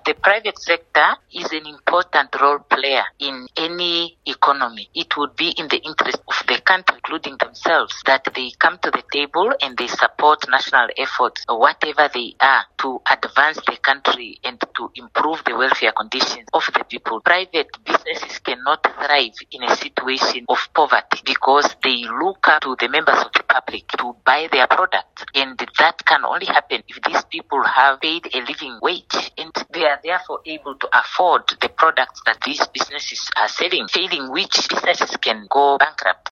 the private sector is an important role player in any economy. It would be in the interest of the country, including themselves, that they come to the table and they support national efforts, whatever they are, to advance the country and to improve the welfare conditions of the people. Private businesses cannot thrive in a situation of poverty because they look up to the members of the public to buy their products, and that can only happen if these people have paid a living wage and they are therefore able to afford the products that these businesses are selling, failing which businesses can go bankrupt.